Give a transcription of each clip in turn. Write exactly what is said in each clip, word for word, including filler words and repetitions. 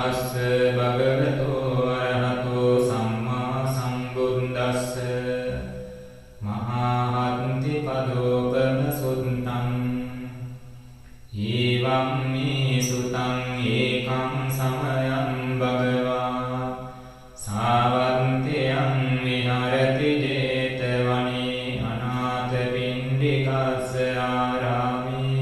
තස්ස භගවතෝ අරහතෝ සම්මා සම්බුද්දස්ස මහාහන්ති පදෝපම සුත්තං ඊවං මේ සුතං ඒකං සමයං භගවා සාවන්තයං විහරති ජේතවනේ අනාථ පිණ්ඩිකස්ස ආරාමේ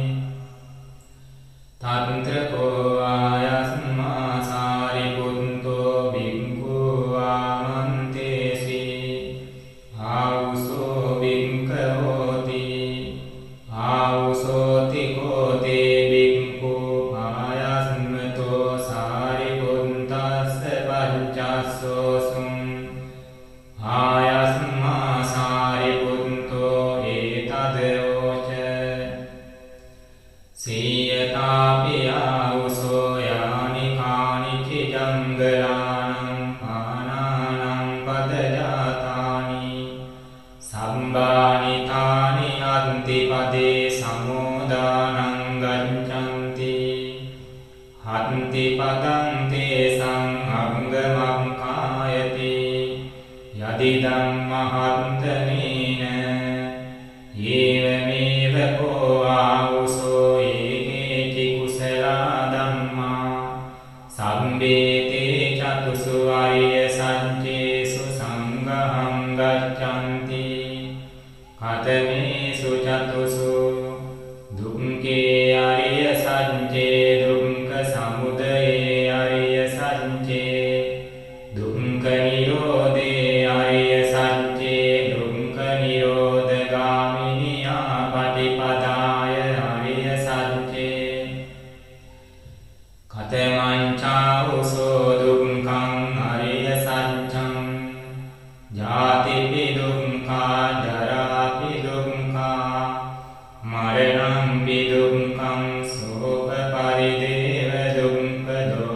තන්ත්‍රකෝ ආයස්මා සාරිපුත්තෝ බික්ඛු ආමන්තේසි ආවුසෝ බික්ඛවෝති ආවුසෝති කෝතේ බික්ඛු ආයස්මතෝ සාරිපුත්තස්ස පංචස්සෝසුං ආයස්මා සාරිපුත්තෝ ඒතදෝච සීයතාපි ආවුසෝ යානි කානිචි ජංගලානං පානානං පදජාතානි සම්බානිතානි අන්තිපදේ සමෝදානං ගච්ඡන්ති හන්ති පදං තේසං අංගමං කායති යදිදං මහන්තනේන ඒවමේව කෝ ආවුසෝ ඒකේචි කුසලා ධම්මා සම්බේතේ චතුසු ආර්ය සංචේසු සංඝං ගච්ඡන්ති කතමේසු චතුසු දුක්ඛේ ආර්ය සංචේ දුක්ඛ සමුදයේ ආර්ය සංචේ දුක්ඛ නිරෝධේ ආර්ය සංචේ දුක්ඛ නිරෝධගාමිනියා පටිපදාය ආර්ය සංචේ කතමං චාවුසෝ දුක්ඛං ආර්ය සංචං ජාතිපි දුක්ඛා ජරාපි දුක්ඛා මරණම්පි දුක්ඛං සෝක පරිදේව දුක්ඛ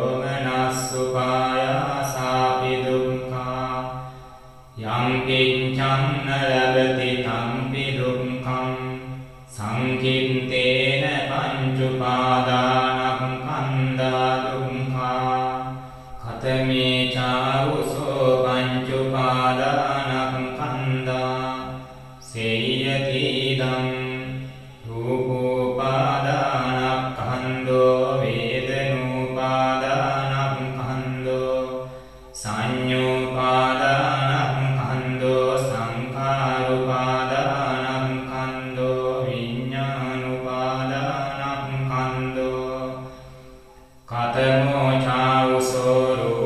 දෝමනස්සුපායාසාපි දුක්ඛා යං කිංචං න ලබති තම්පි දුක්ඛං සංකිට්ඨේන පංච උපාදානස්කන්ධා දුක්ඛා කතමේ චාවුසෝ පංච උපාදානස්කන්ධා සේයතිදං රූපෝපාදානස්කන්ධෝ වේදනෝපාදානස්කන්ධෝ සංඤ්ඤෝපාදානස්කන්ධෝ සංඛාරෝපාදානස්කන්ධෝ විඤ්ඤාණෝපාදානස්කන්ධෝ කතමෝ චාවුසෝ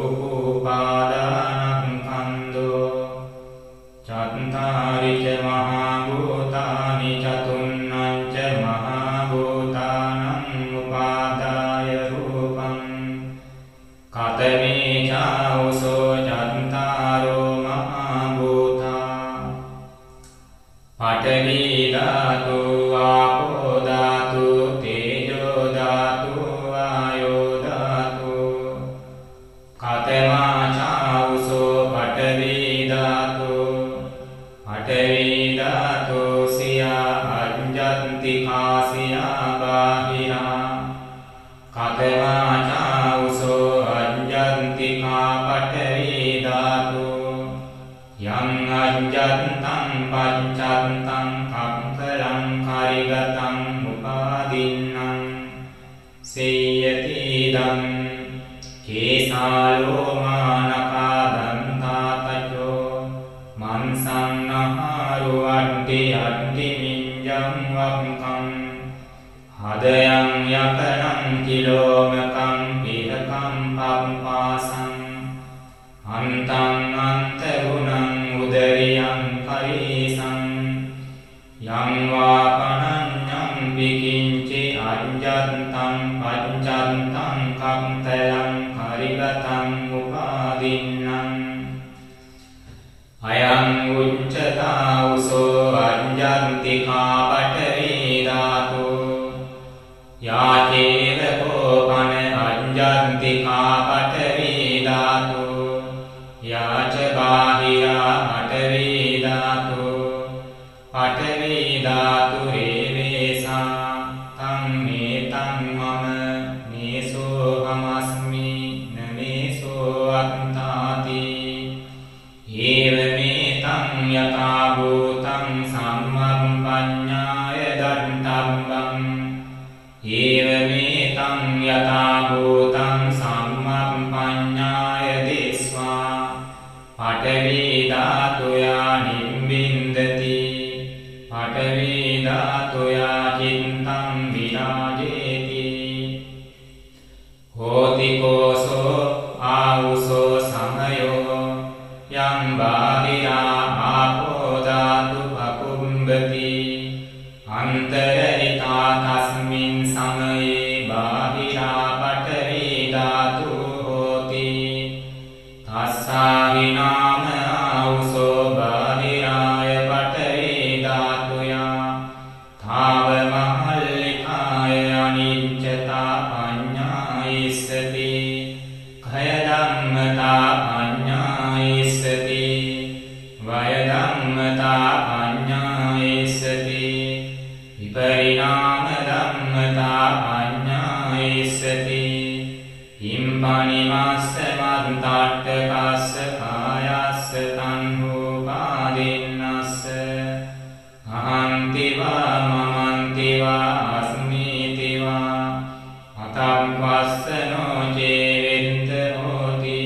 රූපෝපාදානස්කන්ධෝ චත්තාරි ච මහා භූතානි චතුන්නං ච මහා භූතානං උපාදාය රූපං කතමේ චාවුසෝ චත්තාරෝ මහා භූතා පඨවි ධාතු ආපෝ ධාතු තේජෝ ධාතු වායෝ ධාතු කතමා චාවුසෝ පඨවි ධාතු පඨවි ධාතු සියා අඤ්ඤන්ති කාසියා බාහිරා කතමා චාවුසෝ අඤ්ඤන්ති කා පඨවි ධාතු යං අඤ්ඤන්තං පච්ඡන්තං කම්කලං කාරිගතං උපාදින්නම් සේයතිදං කේසාලෝ මානකා දන්තා තචෝ මන්සං නහාරු අට්ටි අට්ටි මිඤ්ඤං වක්ඛං හදයන් යකනං කිලෝමකං පිහකං පම්පාසං අන්තං අන්තරුණං උදරියං කරීසං යං වාපනඤ්ඤං විකිංචි අඤ්ඤන්තං පච්ඡන්තං කම්තයං කාරිගතං උපාදින්නම් අයං උච්චතාවුසෝ අඤ්ඤන්ති කා පඨවි ධාතු යාචේව කෝපන අඤ්ඤන්ති කා පඨවි ධාතු යාච බාහිරා පඨවි ධාතු පඨවි ධාතු රේවේසා තං මේ තං මම මේසෝ හමස්මි නමේ පරිණාම ආවුසෝ බාහිරාය පඨවි ධාතුයා තාව මහල්ලිකාය අනිච්චතා පඤ්ඤායිස්සති khය ධම්මතා පඤ්ඤායිස්සති වය ධම්මතා පඤ්ඤායිස්සති විපරිණාම ධම්මතා පඤ්ඤායිස්සති ඉම්පනිමස්ස මත්තට්ඨකස්ස කායස්ස තන්හෝපාදින්නස්ස අහන්ති වා මමන්ති වා අස්මීති වා අතම්පස්සනෝ චේවෙත්ත හෝති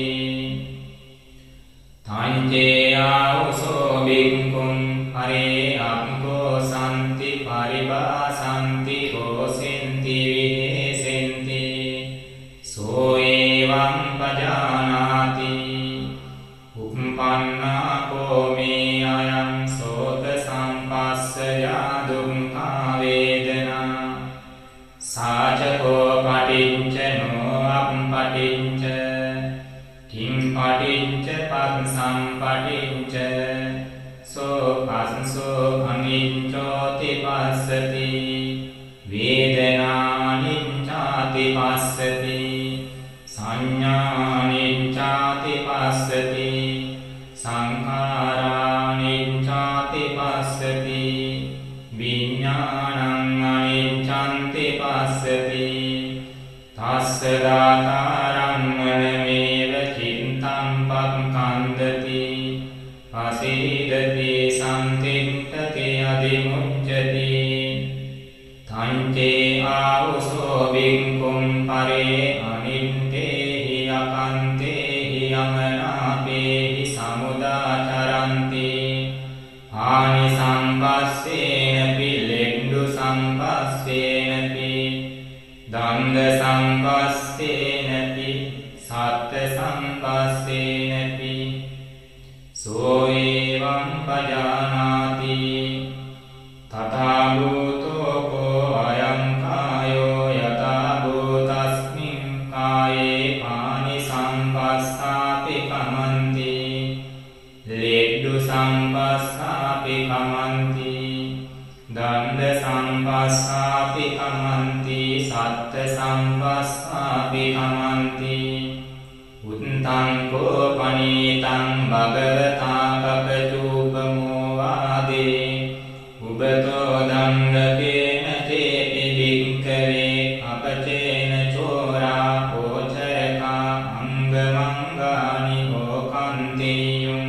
තංචේ ආවුසෝ බික්ඛුං හරේ අක්ඛෝ සම්ති පරිබාසන්ති හෝසෙන්ති විහෙසෙන්ති සෝ එවං පජානාති උප්පන්නා කෝමේ අයං සෝත සම්පස්සයා දුක්ඛා වේදනා සාචකෝ පටිච්චනෝ අප්පටිච්ච කිං පටිච්ච පස්සම් පටිච්ච සෝ පස්සෝ අනිච්චෝති පස්සති වේදනානිච්ඡාති පස්සති සංඥානිච්ඡාති පස්සති සංඛාරානිච්ඡාති පස්සති විඥානං අනිච්ඡන්ති පස්සති තස්ස දාතාරං මනමේව චිත්තං පක්ඛන්දති පසීදති සම්තිත්තති අදිමුච්ඡති තංචේ ආවුසෝ බික්ඛුං පරේ අනිත්තේහි අකන්තේහි අමනාපේහි සමුදාචරන්ති ආනි සම්පස්සේනපි ලෙඩ්ඩු සම්පස්සේනපි දණ්ඩ සම්පස්සේනපි සත්ත සම්පස්සේනපි සෝ එවං පජානාති තථා භූතෝ කෝ අයං කායෝ යථා භූතස්මින් කායේ පානි සම්පස්සාපි කමන්ති ලෙඩ්ඩු සම්පස්සාපි කමන්ති දණ්ඩ සම්පස්සාපි කමන්ති සත්ත සම්පස්සාපි කමන්ති උත්තං කෝ පනීතං භගවතා කපචූපමෝ වාදේ උබතෝ දණ්ඩකේන තේපි භික්ඛවේ අපචේන චෝරා පෝචරකා අංගමංගානි හෝකන්තියුම්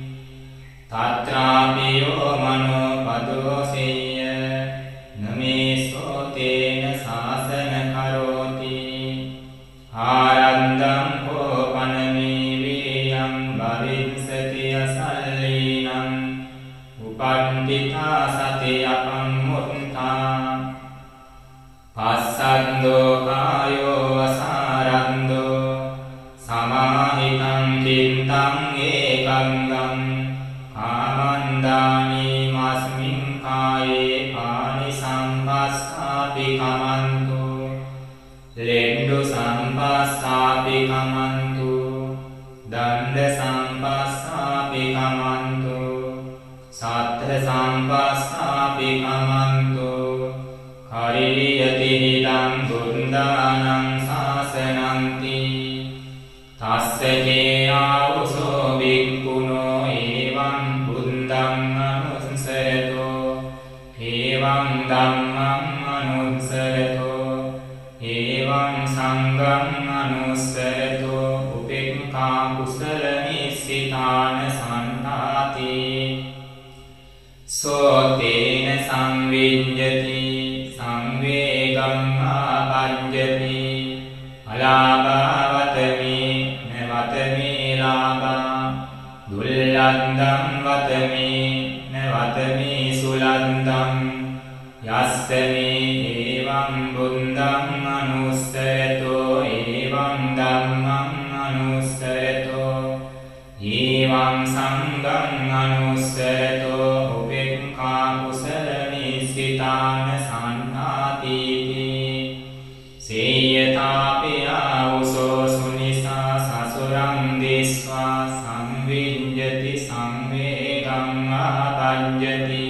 තත්‍රාපියෝ මනෝ පදෝසෙය්‍ය නමේසෝ තේන සාසන කරෝති ආරන්දං කෝපනමේ වේයං භවිස්සති අසල්ලීනං උපන්දිතා සතිය අම්මුත්තා පස්සන්දෝ කායෝ අසාරන්දෝ සමාහිතං චිත්තං ඒකංගං කාමන්දානි මස්මින් කායේ පානි සම්පස්සාපි කමන්තු ලෙඩ්ඩු සම්පස්සාපි කමන්තු දණ්ඩ සම්පස්සාපි කමන්තු සත්ත සම්පස්සාපි කමන්තු කරියති හිතං බුද්ධානං සාසනන්ති තස්ස චේ ආවුසෝ බික්ඛුනෝ එවං බුද්ධං අනුස්සරතෝ එවං ධම්මං අනුස්සරතෝ එවං සංඝං අනුස්සරතෝ උපේක්ඛා කුසල නිස්සිතාන සන්තාති සෝ තේන සංවිඤ්ඤති සංවේගං ආපඤ්ඤති අලාභවතමි නවතමි ලාභා දුල්ලන්දං වතමි නවතමි සුලන්දං යස්සමි එවං බුද්ධං අනුස්සරතෝ එවං ධම්මං අනුස්සරතෝ එවං සංඝං අනුස්සරතෝ උපේක්ඛා කුසල නිස්සිතාන සන්නාතිති සේයතාපි ආවුසෝ සුනිසා සසුරං දිස්වා සං සංවිඤ්ඤති සංවේගං ආපඤ්ඤති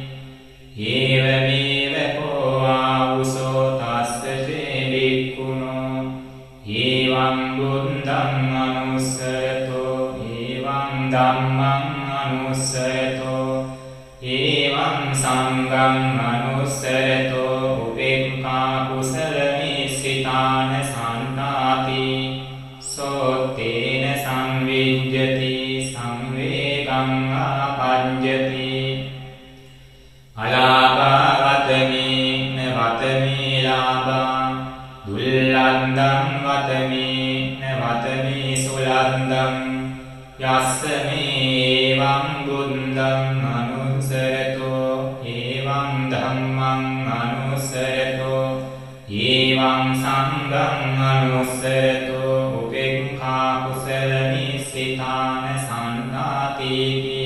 ඒවමේව කෝ ආවුසෝ තස්ස චේ භික්ඛුනෝ එවං බුද්ධං අනුස්සරතෝ එවං ධම්මං අනුස්සරතෝ එවං සංඝං අනුස්සරතෝ උපේක්ඛා කුසල නිසිතාන සන්නාති සෝතේන සංවිඤ්ඤති සංවේගං ආපඤ්ඤති අලාභා වතමේ න වතමේ ලාභා දුල්ලන්දං වතමේ න වතමේ සුලන්දං යස්ස මේ එවං බුද්ධං අනුස්සරතෝ එවං ධම්මං අනුස්සරතෝ එවං සංඝං අනුස්සරතෝ උපේක්ඛා කුසල නිසිතාන සන්නාති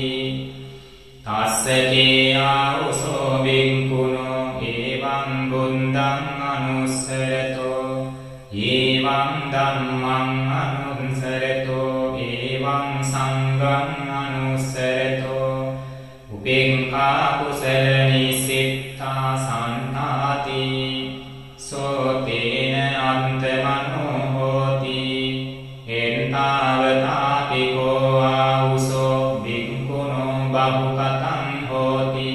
තස්ස චේ ආවුසෝ භික්ඛුනෝ එවං බුද්ධං අනුස්සරතෝ එවං ධම්මං අනුස්සරතෝ එවං සංඝං අනුස්සරතෝ උපේක්ඛා කුසල නිසිතා සන්නාති සෝතේන අන්තමනෝ හෝති එන්තාවතාපි කෝ ආවුසෝ භික්ඛුනෝ බහුකතං හෝති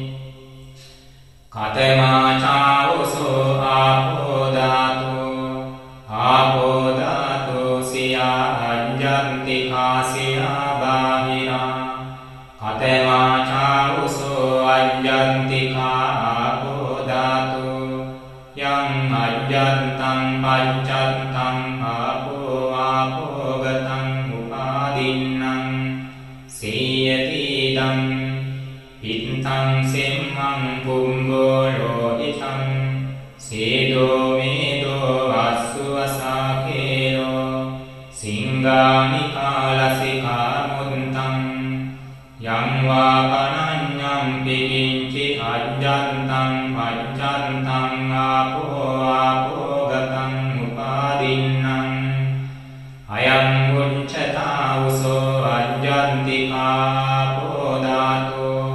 කතමා චාවුසෝ ආපෝ ධාතු ආපෝ ධාතු සියා අඤ්ඤන්ති කාසියා බාහිරා කතමා චාවුසෝ අඤ්ඤන්ති කා ආපෝ ධාතු යං අඤ්ඤන්තං පච්චත්තං ආපෝ ආපෝ ගතං උපාදින්නං සේයතිදං පිත්තං සෙම්මං පුම්බෝ ලෝහිතං සේදෝ මේදෝ අස්සු අසාකේරෝ සිංගානි කාලසිකා මුත්තං යං වා පනඤ්ඤං පිකිංචි අඤ්ඤන්තං පච්චත්තං ආපෝ ආපෝ ගතං උපාදින්නං අයං උච්චතා උසෝ අඤ්ඤන්ති කාපෝ ධාතෝ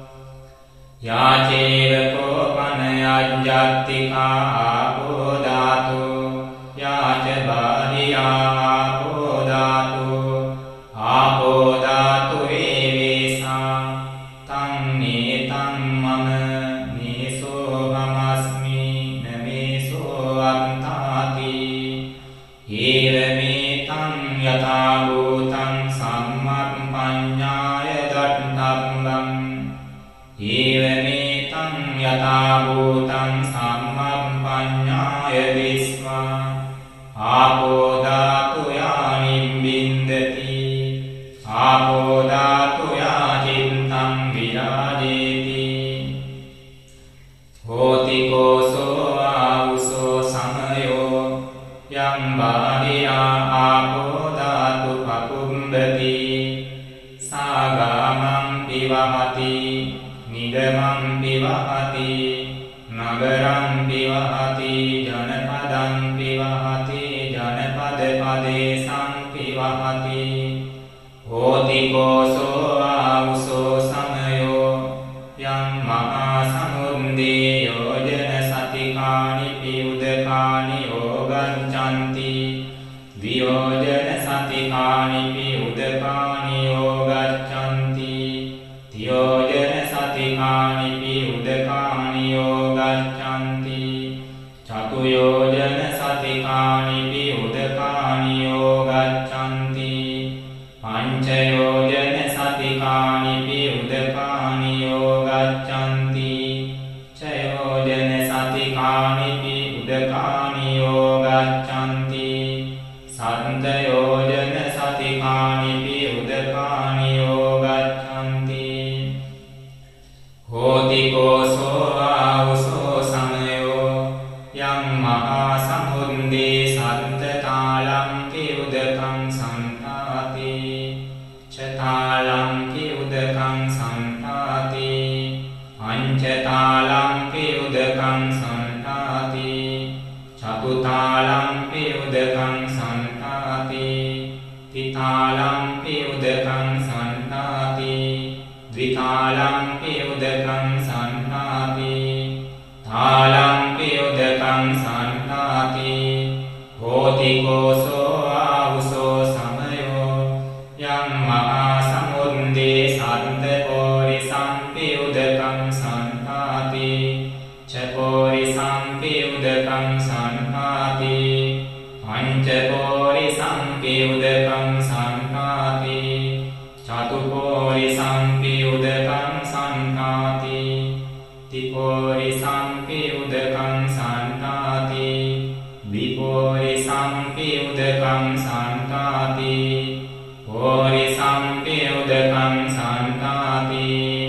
යාචේව කෝපන අඤ්ඤත්ති කාපෝ ධාතෝ යාච බාහියා ආපෝ ධාතෝ ආපෝ ධාතු වේසා තං නේතං මම මේසෝ මමස්මි නමේසෝ අන්තාති ඒවමේතං යථා භූතං සම්මප්පඤ්ඤාය දත්තම්බං ඒවමේතං යථා භූතං සම්මප්පඤ්ඤාය දිස්වා ආපෝ ධාතු යානිබ්බින්දති ආපෝ ධාතු යාචිත්තං විරාජේති හෝති කෝසෝ ආවුසෝ සමයෝ යං බාහිරා ආපෝ ධාතු පකුම්බති සාගාමං පිවහති නිගමං පිවහති නගරං පිවහති ජනපදං පිවහති ජනපද පදේසං පිවහති හෝති කෝසෝ ආවුසෝ සමයෝ යං මහා සමුද්දේ යෝජන සතිකානි පිඋදකානි යෝගච්ඡanti වියෝජන සතිකානි පිඋදකානි යෝගච්ඡanti තියෝජන සතිකානි පිඋදකානි යෝගච්ඡanti චතුයෝජන සතිකානි පිඋදකානි යෝගච්ඡanti පංචයෝජන සතිකානි පිඋදකානි යෝගච්ඡanti චයෝජන සතිකානි පිඋදකානි යෝගච්ඡanti සන්තයෝජන සතිකානි පිඋදකානි යෝගච්ඡanti හෝති කෝසෝ ආවුසෝ සමයෝ යං මහා සමුද්දේ සන්තතාලං පිඋදකං සන්තාති චතාලං පිඋදකං සන්තාති පංචතාලං පිඋදකං සන්තාති චතුතාලං පිඋදකං සන්තාති තිතාලම්පි උදකං සන්නාති ද්විතාලම්පි උදකං සන්නාති තාලම්පි උදකං සන්නාති හෝති කෝසෝ ආවුසෝ සමයෝ යම් මහා සමුද්දේ සන්තපෝරිසම්පි උදකං සන්නාති චපෝරිසම්පි උදකං සන්නාති පංචපෝරිසම්පි උදකං සන්නාති චතුපෝරිසම්පි උදකං සන්නාති තිපෝරිසම්පි උදකං සන්නාති විපෝරිසම්පි උදකං සන්නාති පෝරිසම්පි උදකං සන්නාති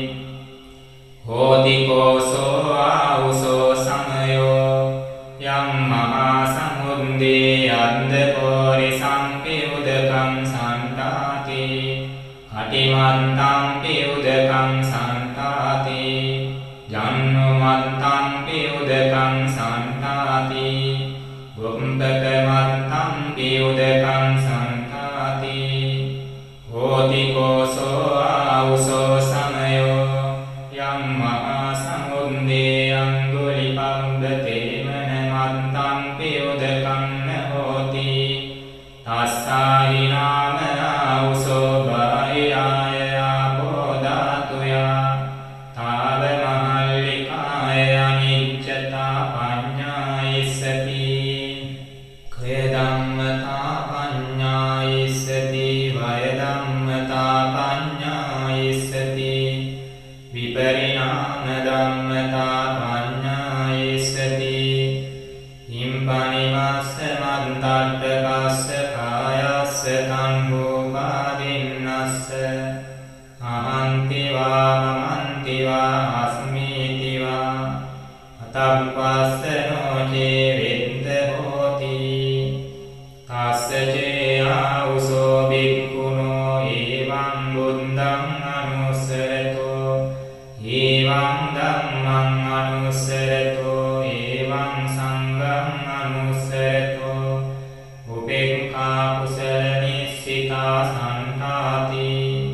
හෝති කෝසෝ ආවුසෝ සමයෝ යම් මහා සමුද්දේ අන්ධපෝරිසම්පි උදකං සන්නාති කටිමන්තම්පි උදකං සන්නාති ජන්නුමන්තම්පි උදකං සන්නාති ගුම්බකමන්තම්පි උදකං සන්නාති හෝති කෝසෝ ආවුසෝ සමයෝ යම් මහා සමුද්දේ අංගුලිපබ්බතේමන මන්තම්පි උදකං න හෝති තස්සාහි නාම ආවුසෝ බාහිරාය ආපෝ ධාතුයා තාව මහල්ලිකාය අනිච්චතා පඤ්ඤායිස්සති කය ධම්මතා පඤ්ඤායිස්සති වය ධම්මතා පඤ්ඤායිස්සති විපරිණාම ධම්මතා පඤ්ඤායිස්සති හිම්පනිමස්ස මන්තට්ඨකස්ස කායස්ස තං භූපාදින්නස්ස අහංති වා මමන්ති වා අස්මීති වා අතප්පස්ස නොචේ වෙද්ද හෝති තස්ස චේ ආවුසෝ භික්ඛුනෝ එවං බුද්ධං අනුස්සරතෝ එවං ධම්මං අනුස්සරතෝ එවං සංඝං අනුස්සරතෝ උපේක්ඛා කුසල නිස්සිතා සන්තාති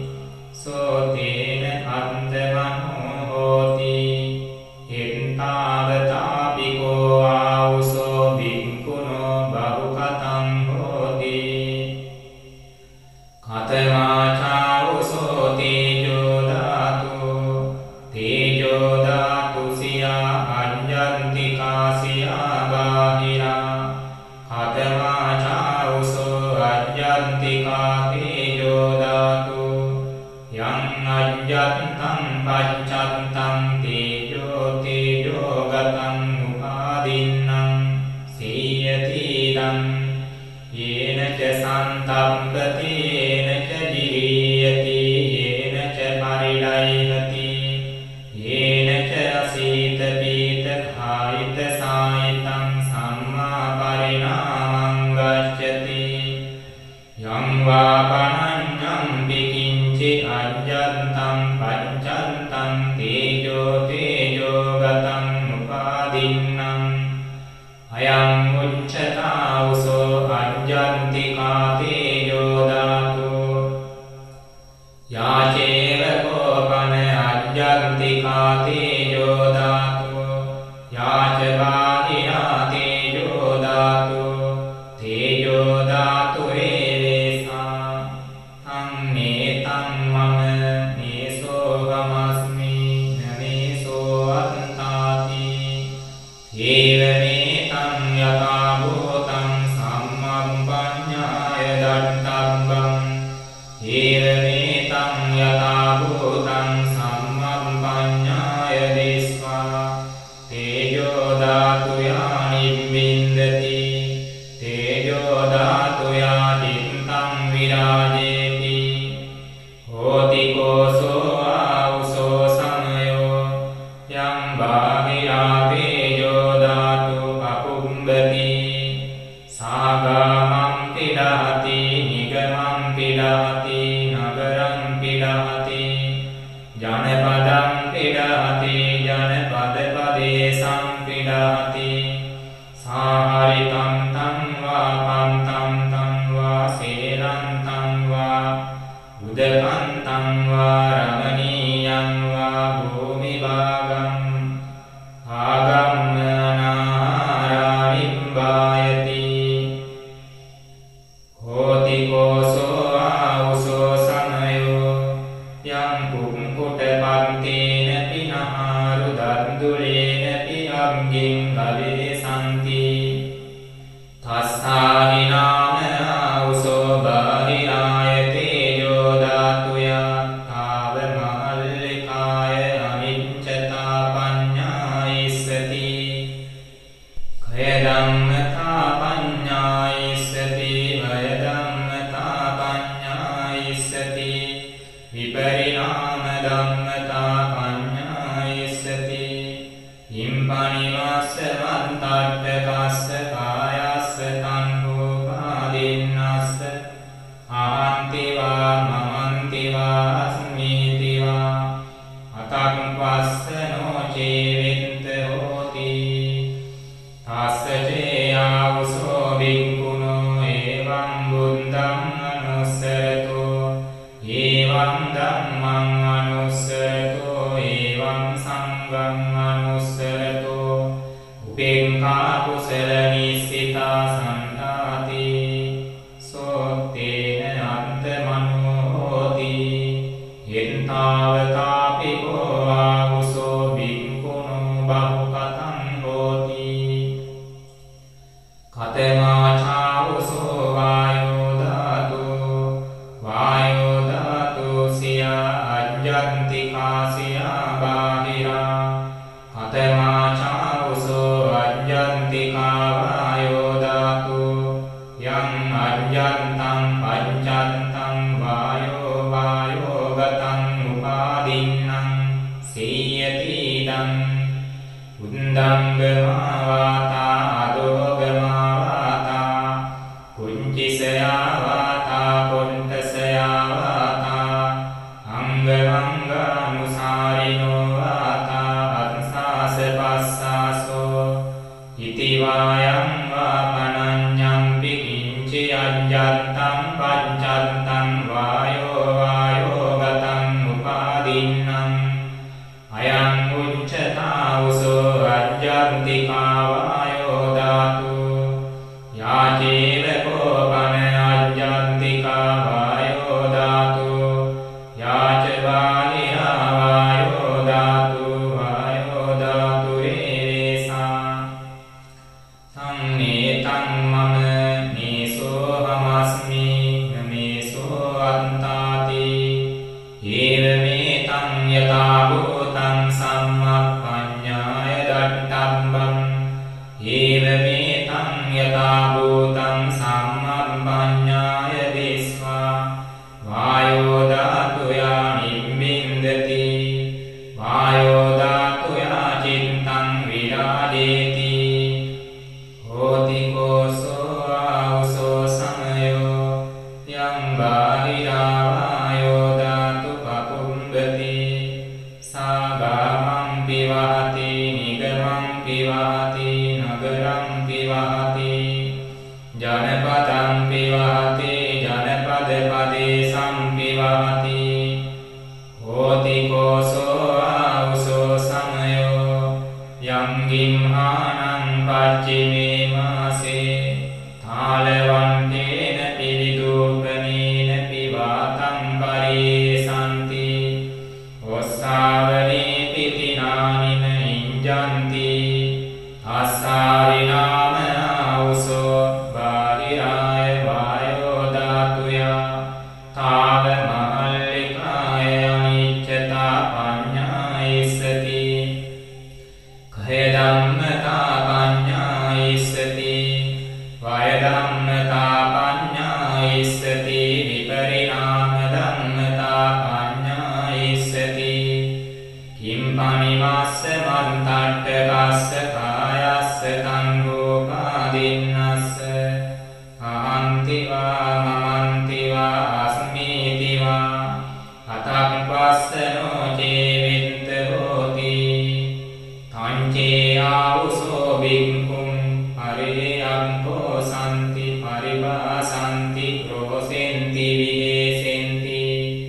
සෝතේන අන්දමනෝ හෝති එත්තාවතාපිකෝ ආවුසෝ භික්ඛුනෝ බහුකතං හෝති කතමාචාවුසෝ තේජෝ ධාතු තේජෝ ධාතු සියා අඤ්ඤන්ති කාසියා බාහිරා කතමාචාවුසෝ අඤ්ඤන්ති කා තේජෝ ධාතු යං අඤ්ඤත්තං පච්ඡත්තං තේජෝ තේජෝ ගතං උපාදින්නම් සීයතිදං යේන ච සන්තප්පති යේන ච ජීයති යේන ච පරිලයිහති යේන ච අසීත පීත කායිත සායිතං සම්මා පරිණාමං ගච්ඡති යං වා පනඤ්ඤං පිකිංචි අඤ්ඤත්තං පච්ඡත්තං තේජෝ තේජෝ ගතං උපාදින්නම් අයං උච්චතාවුසෝ අඤ්ඤන්ති කා තේජෝ ධාතු යාචේව කෝපන අඤ්ඤන්ති කා තේජෝ ධාතු යාච බාහිරා තේජෝ ධාතු තේජෝ ධාතු ඒවේසා අන්නේතං මම නේසෝ ගමස්මි නමේසෝ අත්තාති ඒවමේතං යතා භූතං සම්මප්පඤ්ඤාය දත්තබ්බං ඒවමේතං යතා භූතං සම්මප්පඤ්ඤාය දිස්වා තේජෝ ධාතු යානිබ්බින්දති තේජෝ ධාතු යාදිත්තං විරාජේති හෝති කෝසෝ ආවුසෝ සමයෝ යම් බාහිරා තේජෝ ධාතු අපුම්බති සාගාමං පිඩහති නිගමං පිඩහති නගරං පිඩහති ජනපදං පිඩහති ජනපද පදේශං පිඩහති සාහරිතං තං වා පන්තං තං වා සේලං තං උදකන්තං වා රමණීයං වා භූමි භාගං ආගම්මනාහාරා නිබ්බායති හෝති කෝසෝ ආවුසෝ සමයෝ යං කුම්කුට පන්තේන පිනහාරු දන්දුලේන පියම්ගින් ගවේ සන්ති තස්සාහි නාම ආවුසෝ බාහිරාය තේජෝ ධාතුයා තාව මහල්ලිකාය අනිච්චතා පඤ්ඤායිස්සති කය ධම්මතා පඤ්ඤායිස්සති වය ධම්මතා පඤ්ඤායිස්සති විපරිණාම ධම්මතා පඤ්ඤායිස්සති ඉම්පනිවස්ස වන්තට්ඨකස්ස කායස්ස තණ්හෝපාදින්නස්ස අහංති වා මමන්ති වා අස්මීති වා අතං පස්සනෝ චේවින්ත හෝති තස්ස චේයාවුසෝ බික්ඛුනෝ එවං බුද්ධං අනුස්සරතෝ එවං ධම්මං අනුස්සරතෝ එවං සංඝං අනුස්සරතෝ උපේක්ඛා කුසල නිස්සිතා සන්තාති සෝත්තේන අන්තමනෝ හෝති යෙත්තාවතාපි කෝ ආවුසෝ බික්ඛුනෝ බහුකතං හෝති කතමාචාවුසෝ වායෝ ධාතු වායෝ ධාතු සියා අජ්ජන්ති කාසියා බාහිරා කතමාචාවුසෝ අජ්ජන්ති කාවායෝ ධාතු යං අජ්ජන්තං පංචන්තං වායෝ වායෝ ගතං උපාදින්නං සීයතිදං උන්දංගමා වාතා අදෝගමා වාතා කුංචිසයා වාතා කොණ්ඨසයා වාතා අංගමංගානුසාරිනෝ වාතා අංසාස පස්සාසෝ ඉති වායං වා පනඤ්ඤං පිකිංචි අජ්ජත්තං පංචත්තං වායෝ වායෝ ගතං උපාදින්නං අයං උච්චතාවුසෝ අජ්ජන්ති කාවායෝ ධාතු යාචේව කෝපන අජ්ජන්ති කාවායෝ ධාතු යාච බාහිරා වායෝ ධාතු වායෝ ධාතු රේසා සංනේතං මම නේසෝ හමස්මි නමේසෝ අන්තාති ඒව මේතං යතා භූතං සම්මප්පඤ්ඤාය දට්ඨම්බං ඒව මේතං යතා භූතං සම්මප්පඤ්ඤාය දිස්වා වායෝ ධාතුයා නිබ්බින්දති වායෝ ධාතුයා චිත්තං විරාජේති හෝති කෝසෝ ආවුසෝ සමයෝ යං බාහිරා වායෝ ධාතු පකුම්බති සාගාමං පිවහති නිගමං පිවහති නගරං පිවහති ජනපදං පිවහති ජනපද පදේශං පිවහති හෝති කෝසෝ ආවුසෝ සමයෝ යං ගිම්හානං පච්චිමේ මාසේ තාලවන්තේන පිරිදූපනේන පිවාතං පරේසන්ති ඔස්සාවනේ පිතිනානින ඉංජන්ති අස්සාරිනාම ආවුසෝ බාහිරාය වායෝ ධාතුයා තාව මහල්ලිකාය අනිච්චතා පඤ්ඤායිස්සති කය ධම්මතා පඤ්ඤායිස්සති වය ධම්මතා පඤ්ඤායිස්සති විපරිණාම ධම්මතා පඤ්ඤායිස්සති කිම්පනිමස්ස මන්තට්ඨකස්ස කායස්ස තණ්හෝපාදින්නස්ස අහංති වා මමන්ති වා අස්මීති වා අතං පස්සනෝ චේවින්ත හෝති තංචේ ආවුසෝ බික්ඛුං පරියංකෝ සම්ති පරිභාසන්ති ප්‍රෝසෙන්ති විහෙසෙන්ති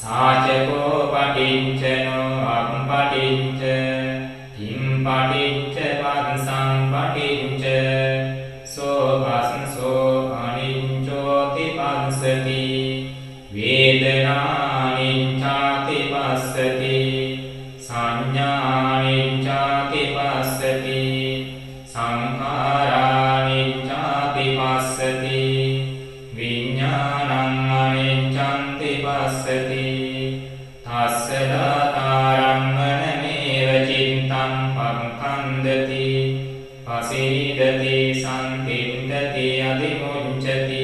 සාචකෝ පටිච්චනෝ අප්පටිච්ච කිම් පටිච්ච පස්සං පටිච්ච සෝ පස්සෝ අනිච්චෝති පස්සති වේදනානිච්ඡාති පස්සති සංඥානිච්ඡාති පස්සති සංඛාරානිච්ඡාති පස්සති විඥානං අනිච්ඡන්ති පස්සති තස්ස දාතාරම්මනමේව චිත්තං පක්ඛන්දති පසීදති සම්තින්දති අදිමුච්ඡති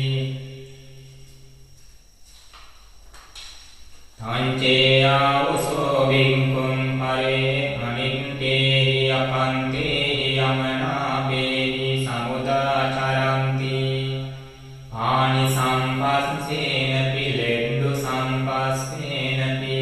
තංචේයාවසෝ වික්ඛුම් පරේ අනිත්තේ අපන්තේ යමනාපේහි සමුදාචරಂತಿ පානි සම්පස්සේන පිලෙන්දු සම්පස්සේන පි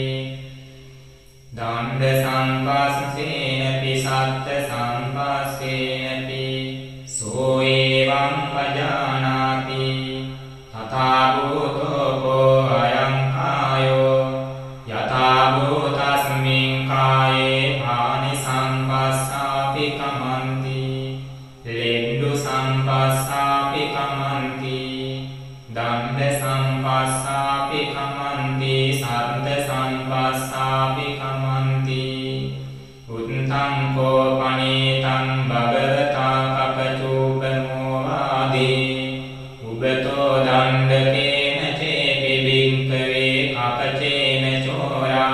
දණ්ඩ සම්පස්සේන පි සත්ත සම්පස්සේන පි සෝ එවං පජානාති තථා භූතෝ කෝ අයං කායෝ යථා භූතස්මින් කායේ පානි සම්පස්සාපි කමන්ති ලෙන්දු සම්පස්සාපි කමන්ති දණ්ඩ සම්පස්සාපි කමන්ති සත්ත සම්පස්සාපි කමන්ති උත්තං කෝ පනීතං භගවතා කපචූපමෝ වාදී උබතෝ දණ්ඩකේන චේපි වික්ඛවේ කපචේන චෝරා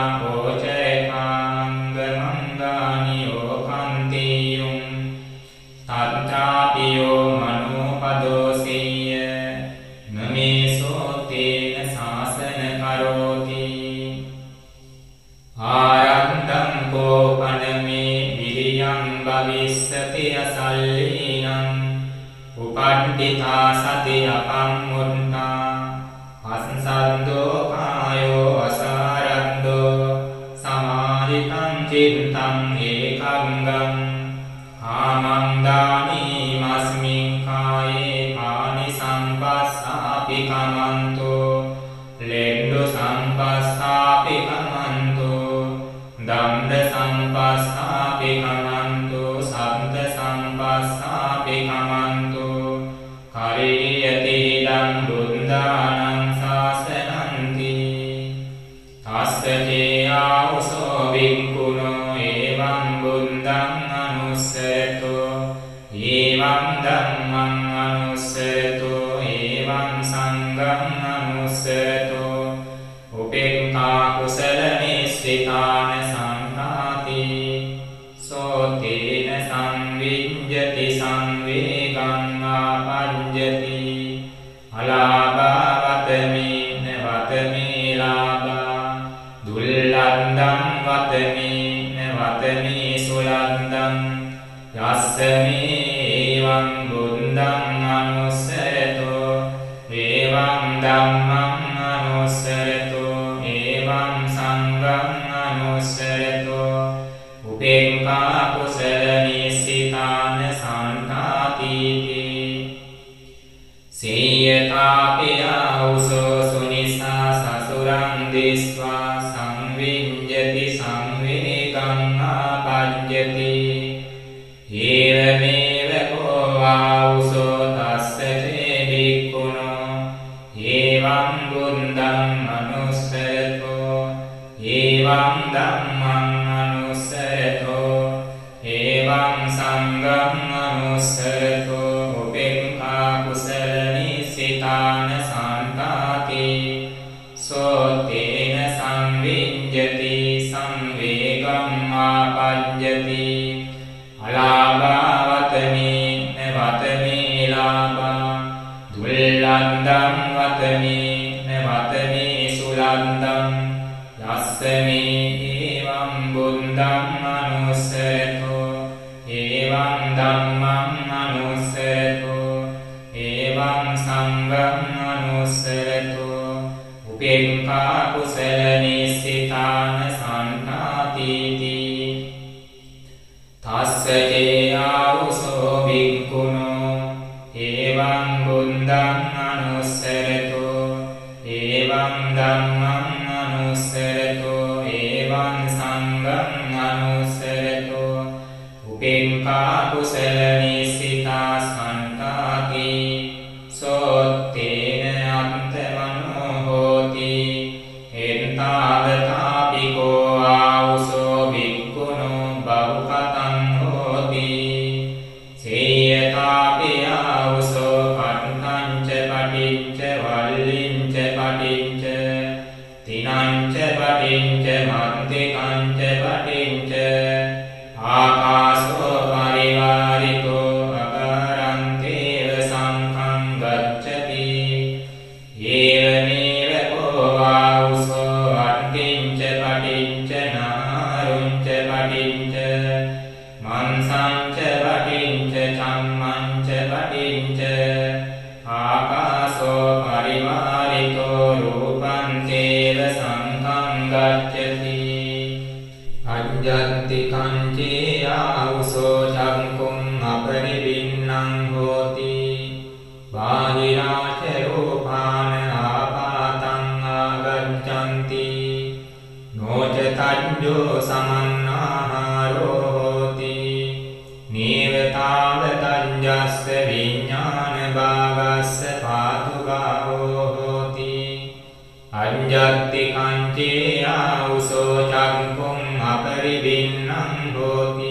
ඕචරකාංගමංගානියෝ කන්තියුම් තත්තාපියෝ මනෝපදෝසීය නමේසෝ තේන සාසන කරෝති ආරන්දං කෝපනමේ විරියං භවිස්සති අසල්ලීනං උපණ්ඩිතා සති අපම්මුත්තා අස්සන්දෝ කායෝ අසාරන්දෝ සමාහිතං චිත්තං ඒකංගං ආමං දානීමස්මින් කායේ පානි සම්පස්සාපි කමන්තෝ ලෙන්දු සම්පස්සාපි කමන්තෝ දණ්ඩ සම්පස්සාපි කමන්තෝ සත්ත සම්පස්සාපි කමන්තෝ කරියති ඉදං බුද්ධානං සාසනන්ති තස්ස චේයාවසෝ වික්ඛුනෝ එවං බුද්ධං අනුස්සතෝ එවං ධම්මං අනුස්සතෝ එවං සංඝං අනුස්සතෝ උපේක්ඛා කුසල නිස්සිතාන සංඝාති සෝතේන සංවිඤ්ඤති සංවේගං ආපඤ්ඤති අලාභවතමේන වතමේ ලාභා දුල්ලන්දං වතමේන වතමේ සුලන්දං යස්සමේ එවං බුද්ධං අනුස්සතෝ එවං ධම්මං අනුස්සතෝ එවං සංඝං අනුස්සතෝ උපේක්ඛා කුසල නිස්සිතාන සංඝාතිති සේයතාපියාවසෝ සුනිසා සසුරං දිස්වා සංවිඤ්ඤති සංවේගං ආපඤ්ඤති ඒවමේව කෝ ආවසෝ තස්ස චේ භික්ඛුනෝ එවං බුද්ධං අනුස්සතෝ එවං ධම්මං අනුස්සතෝ එවං සංඝං අනුස්සතෝ උපේක්ඛා කුසල නිස්සිතාන සංඝාති සෝතේන සංවිඤ්ඤති සංවේගං ආපඤ්ඤති අලාභවතමේන වතමේ ලාභා දුල්ලන්දං වතමේන වතමේ සුලන්දං යස්සමේ එවං බුද්ධං අනුස්සතෝ එවං ධම්මං අනුස්සතෝ එවං සංඝං අනුස්සතෝ උපේක්ඛා කුසල නිස්සිතාන සංඝාතිති තස්ස චේයාවසෝ වික්ඛුනෝ එවං බුද්ධං අනුස්සතෝ එවං ධම්මං තාවතාපිකෝ ආවුසෝ භික්ඛුනෝ බහුකතං හෝති සේයතාපි ආවුසෝ පට්ඨං ච පටිච්ච වල්ලිං ච පටිච්ච තිනං ච පටිච්ච මන්තිකං ච පටිච්ච ආකාසෝ පරිවාරිතෝ අකාරන්තේව සංඛං ගච්ඡති ඒවමේව කෝ ආවුසෝ අට්ඨිං ච පටිච්ච නාරුං ච පටිච්ච මන්සං ච පටිච්ච චම්මං ච පටිච්ච ආකාසෝ පරිවාරිතෝ රූපං තේව සංඛං ගච්ඡති අඤ්ඤන්ති කංචේ ආවුසෝ චක්කුම් අපරිවින්නං හෝති බාහිරාච රූපාන ආපාතං ආගච්ඡanti නොච තඤ්ජෝ සමන්නාහාරෝ හෝති නීවතාව තඤ්ජස්ස විඥාන භාගස්ස පාතු භාවෝ හෝති අඤ්ඤත්ති කංචේ ආවුසෝ චක්කුම් අපරිවින්නං හෝති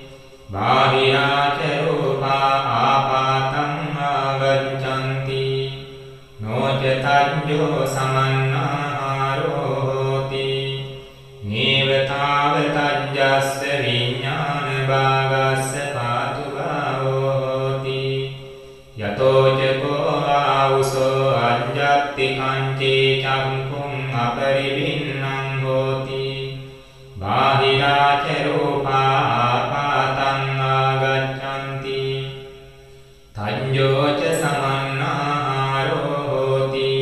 බාහිරාච රූපා ආපාතං ආගච්ඡanti නොච තඤ්ජෝ සමන්නාහාරෝ හෝති නීවතාව තඤ්ජස්ස විඥාන භාගස්ස පාතු භාවෝ හෝති යතෝ ච කෝ ආවුසෝ අඤ්ඤත්ති කංචේ චක්කුම් අපරිවින්නං හෝති බාහිරාච රූපා ආපාතං ආගච්ඡanti තඤ්ජෝ ච සමන්නාහාරෝ හෝති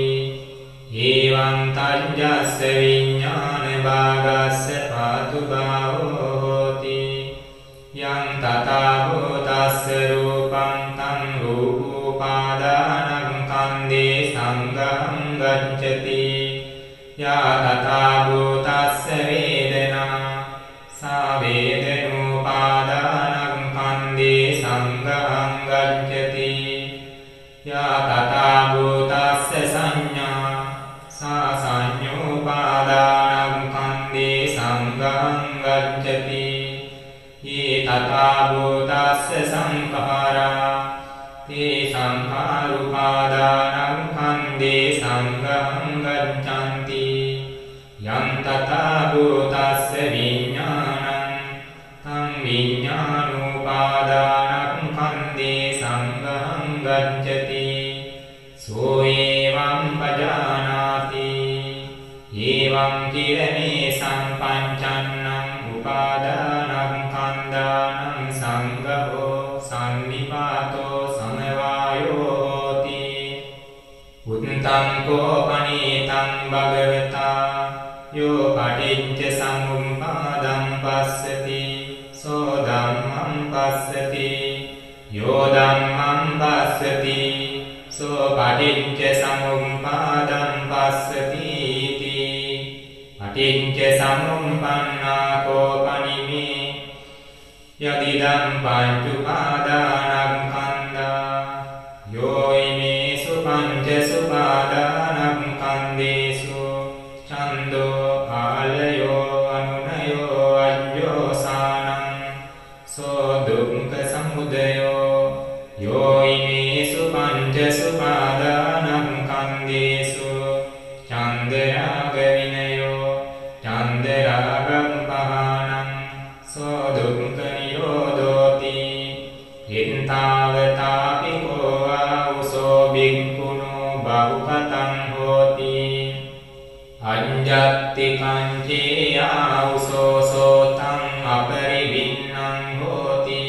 ඒවං තඤ්ජස්ස විඥාන භාගස්ස පාතු භාවෝ හෝති යං තථා භූතස්ස රූපං තං රූපෝපාදානං කන්දේ සංඝං ගච්ඡති යා තථා භූතස්ස වේදනා සා වේදනෝපාදානං කන්දේ සංඝං ගච්ඡති යා තථා භූතස්ස සංඥා සා සංඤෝපාදානං කන්දේ සංඝං ගච්ඡති යේ තථා භූතස්ස සංඛාරා තේ සංඛාරුපාදානං කන්දේ සංඝං ගච්ඡanti යං තථා භූතස්ස විඥානං තං විඥානෝපාදානං කන්දේ සංඝං ගච්ඡති සෝ එවං පජානාති එවං කිරමේ සම්පංචන්නං උපාදානං කන්දානං සංඝෝ සම්නිපාතෝ සමවායෝ හෝති උත්තං කෝපනීතං භගවතා යෝ පටිච්ච සමුප්පාදං පස්සති සෝ ධම්මං පස්සති යෝ ධම්මං පස්සති සෝ පටිච්ච සමුප්පාදං පස්සති ති පටිච්ච සමුප්පන්නා කෝපනිමේ යදිදං පංච උපාදානං කන්දා යෝ ඉමේසු පංච සුපාදානං කන්දේසු චන්දෝ ආලයෝ අනුනයෝ අඤ්ඤෝසානං සෝ දුක්ඛ සමුදයෝ යෝ ඉමේසු පංච සුපාදානං කන්දේසු චන්දරාග විනයෝ චන්දරාගං පහානං සෝ දුක්ඛ නිරෝධෝති හින්තාවතාපි කෝ ආවුසෝ භික්ඛුනෝ බහුකතං හෝති අඤ්ඤත්ති කංචේ ආවුසෝ සෝතං අපරිවින්නං හෝති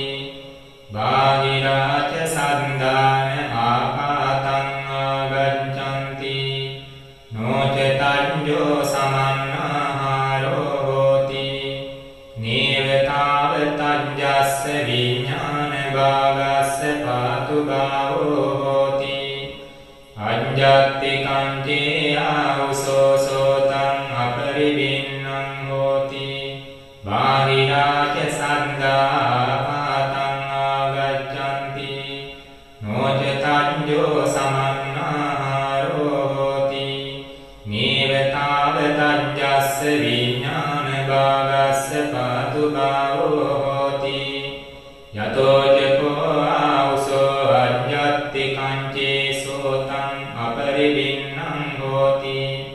බාහිරාච සන්දාන ආපාතං ආගච්ඡanti නොච තඤ්ජෝ සමන්නාහාරෝ හෝති නීවතාව තඤ්ජස්ස විඥාන භාගස්ස පාතු භාවෝ හෝති අඤ්ඤත්ති කංචේ ආවුසෝ සෝතං අපරිවින්නං හෝති විඥාන භාගස්ස පාතු භාවෝ හෝති යතෝ චකෝ ආවුසෝ අඤ්ඤත්ති කංචේ සෝතං අපරිවින්නං හෝති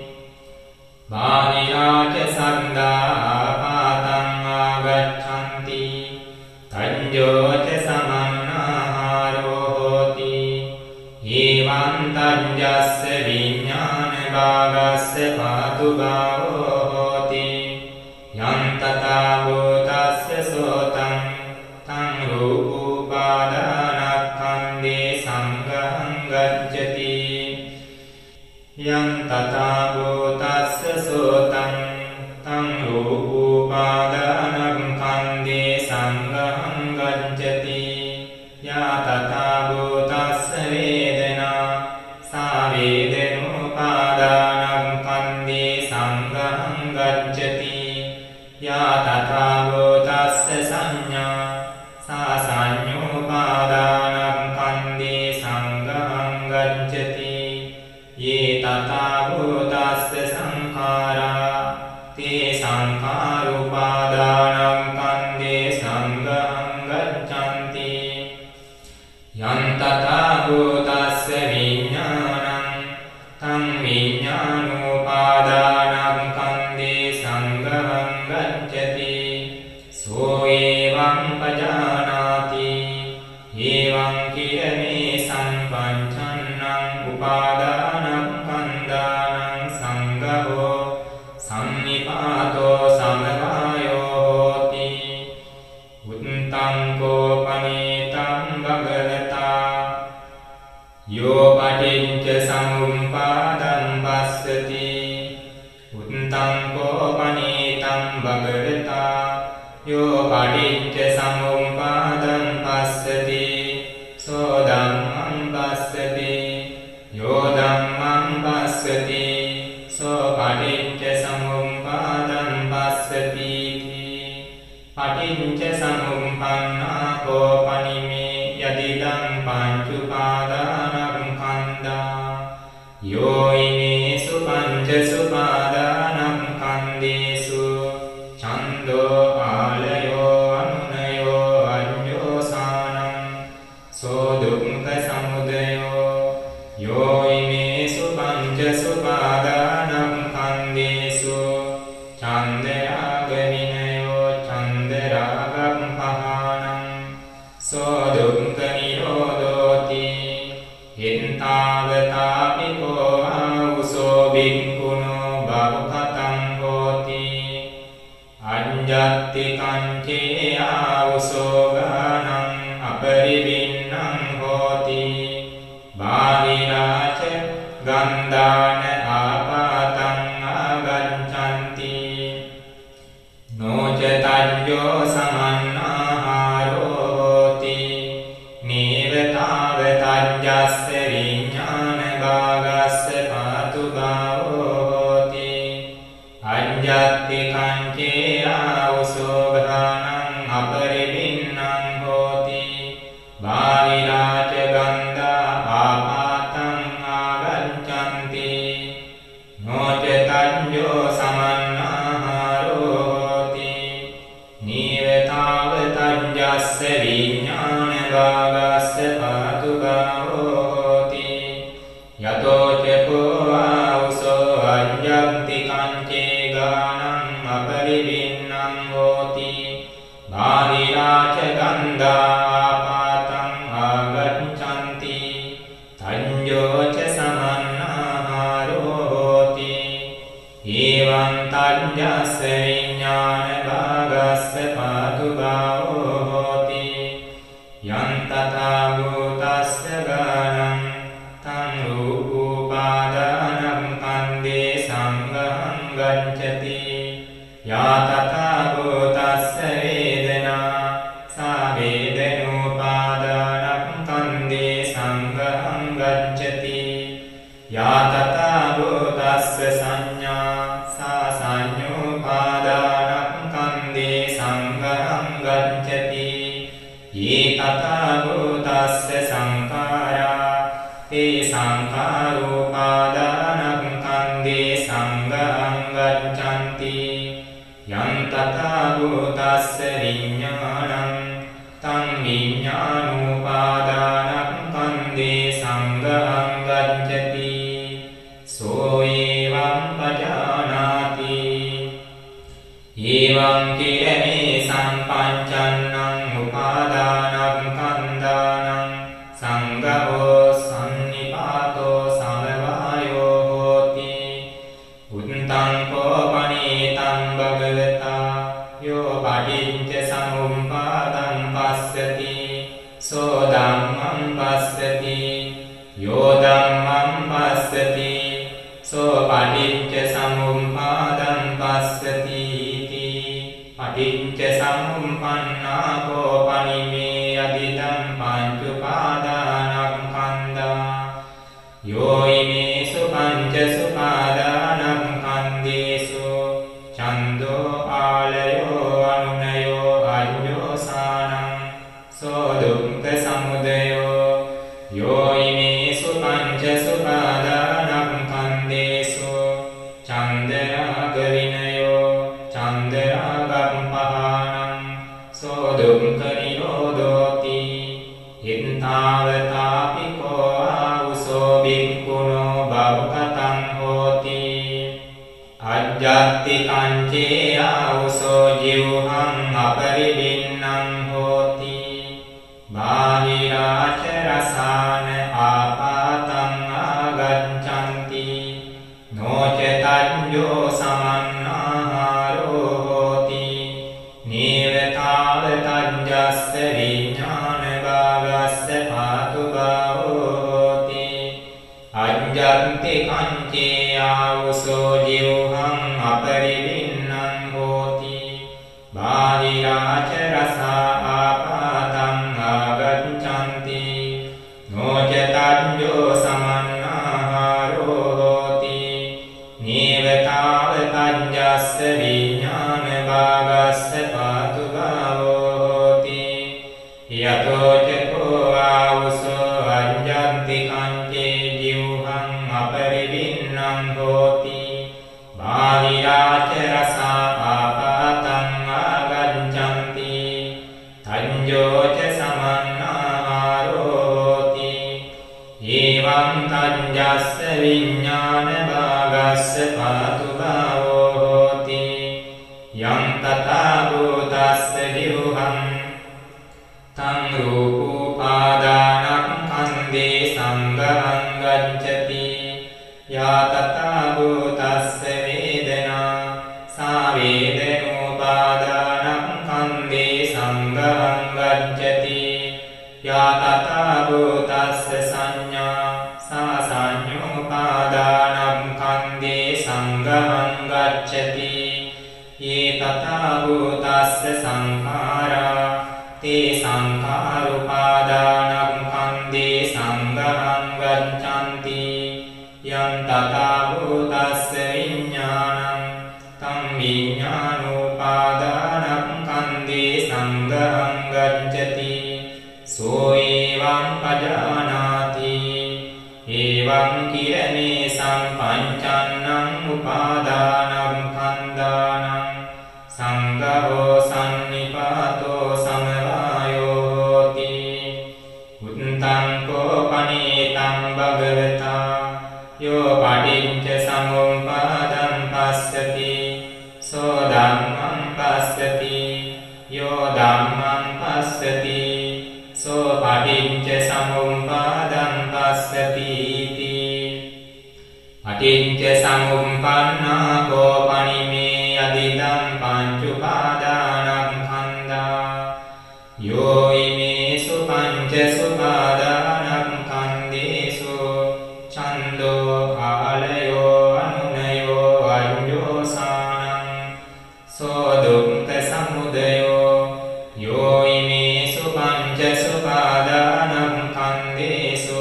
බාහිරාච සන්දා ආපාතං ආගච්ඡanti තඤ්ජෝච සමන්නාහාරෝ හෝති ඊවං තඤ්ජස්ස විඥාන භාගස්ස පාතු භාවෝ හෝති යං තථා භූතස්ස සෝතං තං රූපෝපාදානස්කන්ධේ සංඝං ගච්ඡති යං තථා භූතස්ස සෝතං තං රූපෝපාදානස්කන්ධේ සංඝං ගච්ඡති යා තථා භූතස්ස වේදනා සා වේදනෝපාදානස්කන්ධේ සංඝං ගච්ඡති යා තථා භූතස්ස සංඥා සා සංඤෝපාදානස්කන්ධේ සංඝං ගච්ඡති යේ තථා භූතස්ස සංඛාරා තේ සංඛාරෝපාදානස්කන්ධේ සංඝං ගච්ඡanti යං තථා භූතස්ස විඥානං තං විඥානෝපාදානස්කන්ධේ සංඝං ගච්ඡති සෝ එවං පජානාති එවං කිරමේ සංපංචන්නං උපාදානස්කන්ධානං සංඝෝ සම්නිපාතෝ සමවායෝ හෝති උත්තං කෝපනීතං භගවතා යෝ පටිච්ච සමුප්පාදං පස්සති උත්තං කෝපනීතං භගවතා යෝ පටිච්ච සමුප්පාදං පස්සති සෝ ධම්මං පස්සති යෝ ධම්මං පස්සති සෝ පටිච්ච සමුප්පාදං පස්සති පටිච්ච සමුප්පන්නා කෝපනිමේ යදිදං පංච උපාදානස්කන්ධා යෝ ඉමේසු පංච උපාදානස්කන්ධේසු ඡන්தோ ආලයෝ අනුනයෝ අඤ්ඤෝසානං සෝ දුක්ඛ සමුදයෝ යෝ ඉමේසු පංච උපාදානස්කන්ධේසු ඡන්දරාග විනයෝ ඡන්දරාගං පහානං සෝ දුක්ඛ නිරෝධෝති හින්තාවතාපි කෝ ආවුසෝ භික්ඛුනෝ භවකතං හෝති අඤ්ඤත්ති කංචේ ආවුසෝ ගානං අපරිවින්නං හෝති බාහිරාච ගන්ධාන ආපාතං ආගච්ඡanti නොච තඤ්ජෝ සමන්නාහාරෝ හෝති නේවතාව තඤ්ජස්ස විඥාන භාගස්ස පාතු භාවෝ හෝති අඤ්ඤත්ති කංචේ ආවුසෝ ගානං අපරිවින්නං හෝති බාහිරාච ගන්ධා ආපාතං ආගච්ඡanti නොච තඤ්ජෝ සමන්නාහාරෝ හෝති නීවතාව තඤ්ජස්ස විඥාන භාගස්ස පාතු භාවෝ හෝති යතෝ චකෝ ආවුසෝ අඤ්ඤත්ති කංචේ ගානං අපරිවින්නං හෝති බාහිරාච ගන්ධා ආපාතං ආගච්ඡanti තඤ්ජෝ ච සමන්නාහාරෝ හෝති එවං තඤ්ජස්ස විඥාන භාගස්ස පාතු භාවෝ හෝති යං තථා භූතස්ස ගානං තං රූපෝපාදානස්කන්ධේ සංඝං ගච්ඡති යා තථා භූතස්ස වේදනා සා වේදනෝපාදානස්කන්ධේ සංඝං ගච්ඡති යා තථා භූතස්ස සංඥා සා සංඤෝපාදානස්කන්ධේ සංඝං ගච්ඡති යේ තථා භූතස්ස සංඛාරා තේ සංඛාරෝපාදානස්කන්ධේ සංඝං ගච්ඡanti යං තථා භූතස්ස විඤ්ඤාණං තං විඤ්ඤාණෝපාදානං කන්දේ සංඝං ගච්ඡති සෝ එවං පජානාති එවං කිරමේ සම්පංචන්නං උපාදානං කන්දානං සංඝෝ සම්නිපාතෝ සමවායෝ හෝති උත්තං කෝපනීතං භගවතා යෝ පටිච්ච සමුප්පාදං පස්සති සෝ ධම්මං පස්සති යෝ ධම්මං පස්සති සෝ පටිච්ච සමුප්පාදං පස්සති इति පටිච්ච සමුප්පන්නා කෝපනිමේ අදිදං පංච උපාදානස්කන්ධා යෝ ඉමේසු පංච සුපාදානං කන්දේසු ඡන්தோ ආලයෝ අනුනයෝ අඤ්ඤෝසානං සෝ දුක්ඛ සමුදයෝ යෝ ඉමේසු පංච සුපාදානං කන්දේසු ඡන්දරාග විනයෝ ඡන්දරාගං පහානං සෝ දුක්ඛ නිරෝධෝති හිතාවතාපි කෝ ආවුසෝ බික්ඛුනෝ භවකතං හෝති අජ්ජත්ති කංචේ ආවුසෝ ජීවහං අපරිවින්නං හෝති බාහිරාච රසාන ආපාතං ආගච්ඡanti නොච තඤ්ඤෝ සමන්නාහාරෝ හෝති නීවතාව තඤ්ජස්ස විඥාන භාගස්ස පාතු භාවෝ හෝති අජ්ජන්ති කංචේ ආවුසෝ ජීවහං අපරිවින්නං හෝති බාහිරාච රසා ආපාතං ආගච්ඡanti නොච තඤ්ඤෝ සමන්නාහාරෝ හෝති නීවතාව තඤ්ජස්ස විඥාන භාගස්ස පාතු භාවෝ හෝති යතෝ චකෝ ආවුසෝ අඤ්ඤන්ති කංචේ ජීවහං අපරිවින්නං හෝති බාහිරාච රසා ආපාතං ආගච්ඡanti තඤ්ජෝ ච සමන්නාහාරෝ හෝති එවං තඤ්ජස්ස විඥාන භාගස්ස පාතු භාවෝ හෝති යං තථා භූතස්ස ජීවහං තං රූපෝපාදානං කන්දේ සංඝං ගච්ඡති යා තථා භූතස්ස වේදනා සා වේදනෝපාදානං කන්දේ සංඝං ගච්ඡති යා තථා භූතස්ස සංඥා සා සංඤෝපාදානං කන්දේ සංඝං ගච්ඡති ये तथा भूतस्ස සංඛාරා තේ සංඛාරුපාදානං කන්දේ සංඝං ගච්ඡanti යං තථා භූතස්ස විඥානං තං විඥානෝපාදානං කන්දේ සංඝං ගච්ඡති සෝ එවං පජානාති එවං කිරමේ සම්පංචන්නං උපාදානං කන්දානං සංඝෝ සම්නිපාතෝ සමවායෝ හෝති උත්තං කෝපනීතං භගවතා යෝ පටිච්ච සමුප්පාදං පස්සති සෝ ධම්මං පස්සති යෝ ධම්මං පස්සති සෝ පටිච්ච සමුප්පාදං පස්සති इति පටිච්ච සමුප්පන්නා කෝපනිමේ අදිදං පංච උපාදානස්කන්ධා යෝ ඉමේසු පංච සුපාදානං කන්දේසු ඡන්தோ ආලයෝ අනුනයෝ අඤ්ඤෝසානං සෝ දුක්ඛ සමුදයෝ යෝ ඉමේසු පංච සුපාදානං කන්දේසු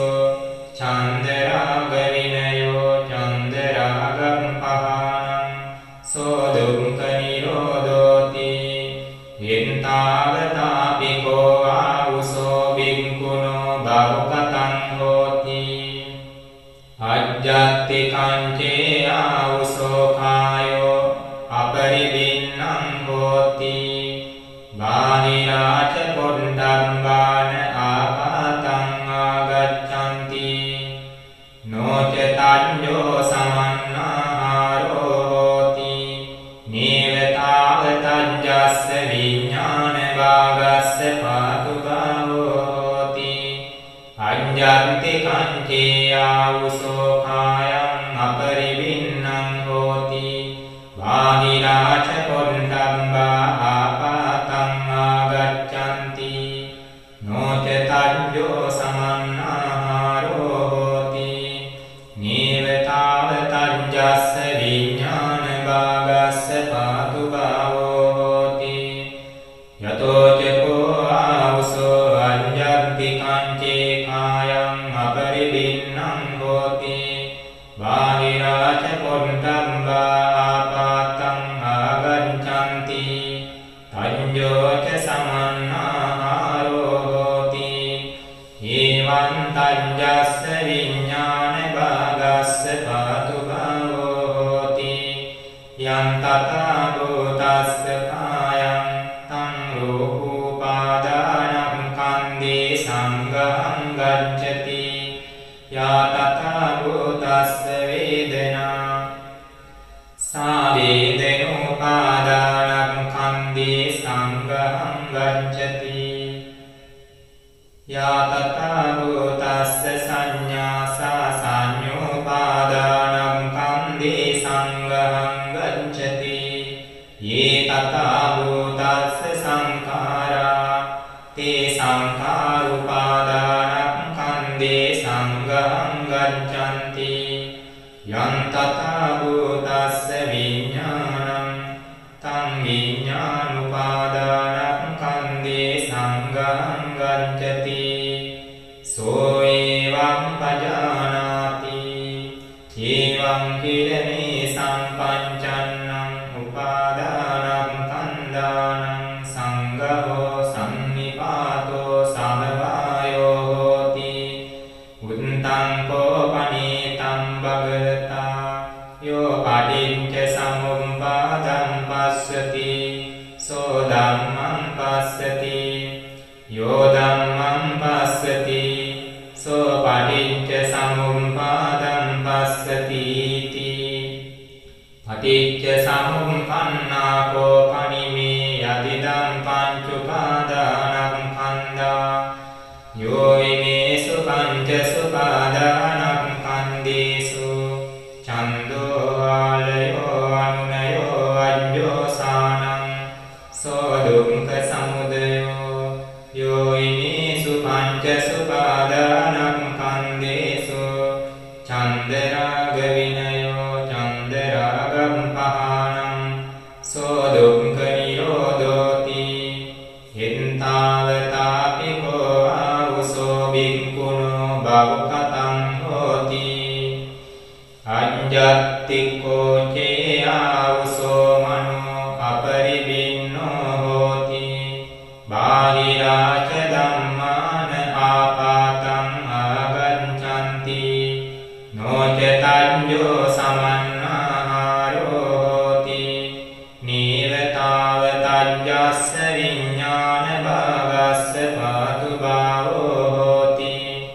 ඡන්දරාග විනයෝ ඡන්දරාගං පහානං සෝ දුක්ඛ නිරෝධෝති හිතාවතාපි කෝ ආවුසෝ බික්ඛුනෝ භවකතං හෝති අජ්ජත්ති කංචේ ආවුසෝ කායෝ අපරිවින්නං අපරිවින්නං හෝති බාහිරාච පොණ්ඩම්බාන ආපාතං ආගච්ඡanti නොච තඤ්ඤෝ සමන්නාහාරෝ හෝති නේවතාව තඤ්ජස්ස විඥාන භාගස්ස පාතු භාවෝ හෝති අඤ්ඤන්ති කංචේ ආවුසෝ කායං අපරිවින්නං හෝති බාහිරාච පොණ්ඩම්බා ආපාතං ආගච්ඡanti නොච තඤ්ඤෝ සමන්නාහාරෝ හෝති නේවතාව තඤ්ජස්ස විඥාන භාගස්ස පාතු භාවෝ හෝති යතෝ චකෝ ආවුසෝ අඤ්ඤන්ති කංචේ කායං අපරිවින්නං හෝති බාහිරාච පොණ්ඩම්බා ආපාතං ආගච්ඡanti තඤ්ඤෝ ච සමන්නාහාරෝ හෝති ඒවං තඤ්ජස්ස විඥාන භාගස්ස පාතු භාවෝ හෝති යං තථා භූතස්ස කායං තං රූපෝපාදානං කන්දේ සංඝං ගච්ඡති යා තථා භූතස්ස වේදනා සා වේදනෝපාදානං කන්දේ සංඝං ගච්ඡති යා තථා භූතස්ස සංඥා සා සංඤෝපාදානං කන්දේ සංඝං ගච්ඡති යේ තථා භූතස්ස සංඛාරා තේ සංඛාරුපාදානං කන්දේ සංඝං ගච්ඡanti යං තථා භූතස්ස විඥානං තං විඥානුපාදානං කන්දේ සංඝං ගච්ඡති සෝ එවං පජානාති එවං කිලමේ සම්පංචන්නං උපාදානං කන්දානං සංඝෝ සම්නිපාතෝ සමවායෝ හෝති උත්තං කෝපනීතං භගවතා යෝ පටිච්ච සමුප්පාදං පස්සති සෝ ධම්මං පස්සති යෝ ධම්මං පස්සති සෝ පටිච්ච සමුප්පාදං පස්සති ති පටිච්ච සමුප්පන්නා කෝපනිමේ යදිදං පංච උපාදානං කන්දා යෝ විනේසු පංච සුපාදානං කන්දේසු චන්දෝ ආලයෝ අනුනයෝ අඤ්ඤෝ සානං සෝ දුක්ඛ සමුදයෝ යෝ විනේසු පංච සුපාදානං කන්දේසු චන්දරාග විනයෝ චන්දරාගම් පහානං සෝ දුක්ඛ නිරෝධෝති හින්තාවතාපි කෝ ආවුසෝ බික්ඛුනෝ භවකතං හෝති අඤ්ඤත්තිකෝ චේ ආවුසෝ මනෝ අපරිවින්නෝ හෝති බාහිරාච ධම්මාන ආපාතං ආගච්ඡanti නොච තඤ්ඤෝ සමන්නාහාරෝ හෝති නීවතාව තඤ්ජස්ස විඥාන භාගස්ස පාතු භාවෝ හෝති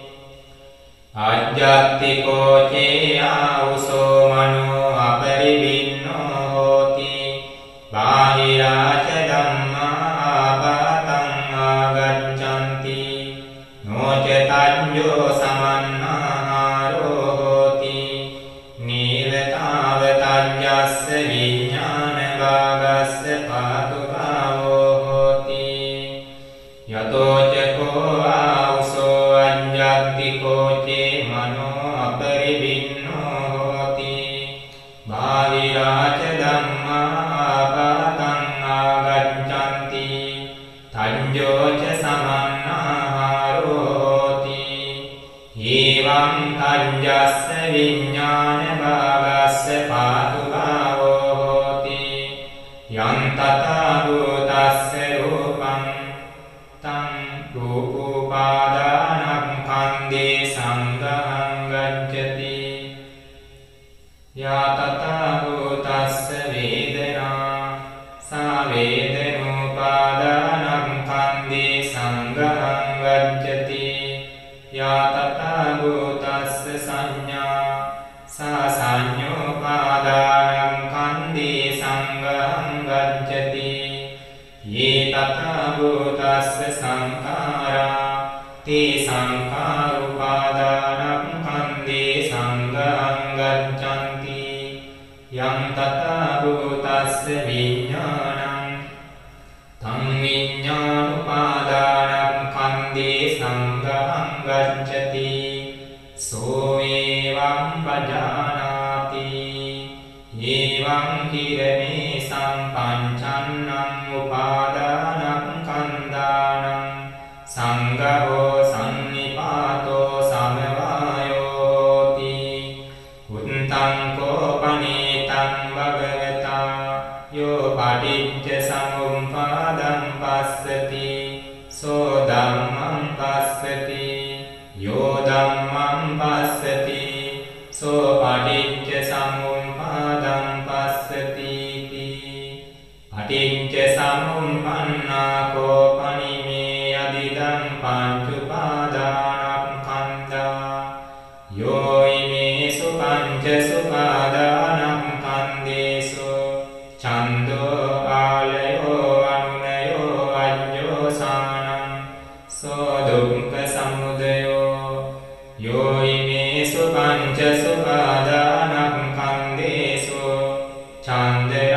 අඤ්ඤත්තිකෝ චේ ආවුසෝ මනෝ අපරිවින්නෝ හෝති බාහිරාච ධම්මා ආපාතං ආගච්ඡanti නොච තඤ්ඤෝ සමන්නාහාරෝ හෝති නීවතාව තඤ්ජස්ස විඥාන භාගස්ස පාතු භාවෝ හෝති යතෝ චකෝ ආවුසෝ අඤ්ඤත්තිකෝ චේ මනෝ අපරිවින්නෝ හෝති බාහිරාච ධම්මා ආපාතං ආගච්ඡanti තඤ්ඤෝ ච සමන්නාහාරෝ හෝති ඒවං තඤ්ජස්ස විඥාන භාගස්ස පාතු භාවෝ හෝති යං තථා භූතස්ස රූපං තං රූපෝපාදානං කන්දේ සංඝං ගච්ඡති යා තථා භූතස්ස වේදනා सा वेदनोपादानं खन्दे सङ्गहं गच्छति या तथा भूतस्य संज्ञा सा संज्ञोपादानं खन्दे सङ्गहं गच्छति ये तथा भूतस्य संखारा ते संखारोपादानं खन्दे सङ्गहं गच्छन्ति यं तथा भूतस्य विज्ञानं तं विज्ञानोपादानं खन्दे सङ्गहं गच्छति सो एवं पजानाति एवं किरणे सम्पञ्चन्नम् उपादानं खन्दानं सङ्गहो सन्निपातो समवायो होति उत्तं कोपनीतं भगवता यो पटिच्च समुत्पादं पश्यति सो धम्मं पश्यति यो धम्मं पश्यति सो पटिच्च समुत्पादं पश्यतीति पटिच्च समुत्पन्ना कोपनिमेयदिदं पञ्चुपादानं खन्दा यो इमेषु पञ्चसु पादानं खन्देषु छन्दो आलयो अनुनयो अज्ञोसानं सो दुःखसमुदयो यो इमेषु पञ्चसु पादानं खन्देषु छन्दो